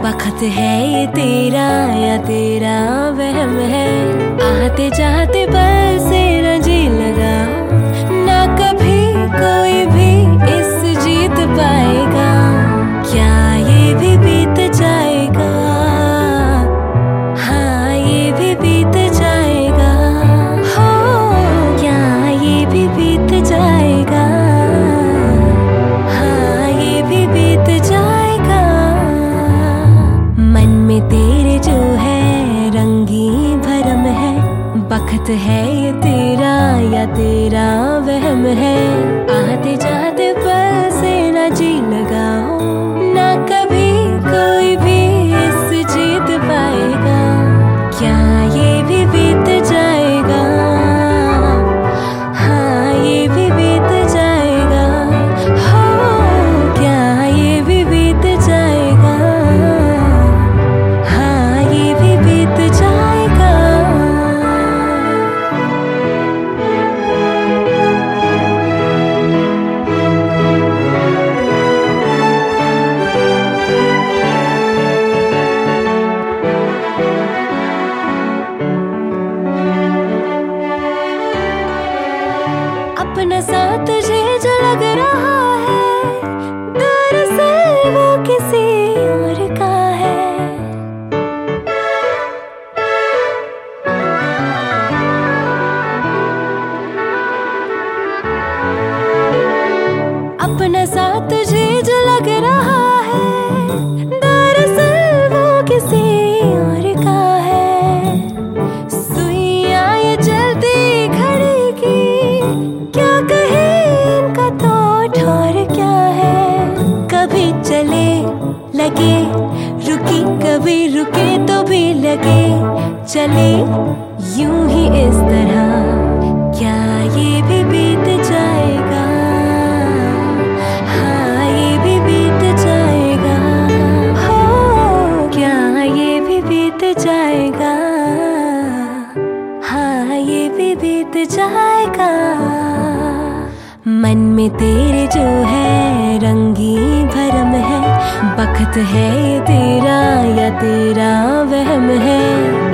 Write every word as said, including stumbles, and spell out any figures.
बखत है ये तेरा या तेरा वहम है। आते जाते पल से न जी लगा, ना कभी कोई भी इस जीत पाएगा। क्या ये भी बीत जाएगा, हाँ ये भी बीत जाएगा। हो क्या ये भी बीत जाएगा, हाँ ये भी बीत जाएगा। मन में तेरे जो है रंगी भरम है, बखत है ये तेरा या तेरा वहम है। आते जाते पल से न जी लगाओ, ना कभी कोई भी इस जीत पाएगा। क्या ये भी बीत जाएगा, हाँ ये भी बीत जाएगा। हो क्या ये भी बीत जाएगा, हाँ ये भी बीत जाएगा। अपना साथ तुझे जो लग रहा है, दरअसल वो किसी और का है। अपना साथ तुझे जो लग रहा है, दरअसल वो किसी और का है। सुइयां ये चलती घड़ी की, क्या कहे इनका तो ठौर क्या है। कभी चले लगे रुकी, कभी रुके तो भी लगे चले यूं ही इस तरह। क्या ये भी बीत जाएगा, हाँ ये भी बीत जाएगा। हो क्या ये भी बीत जाएगा, हाँ ये भी बीत जाएगा। मन में तेरे जो है रंगी भरम है, बखत है ये तेरा या तेरा वहम है।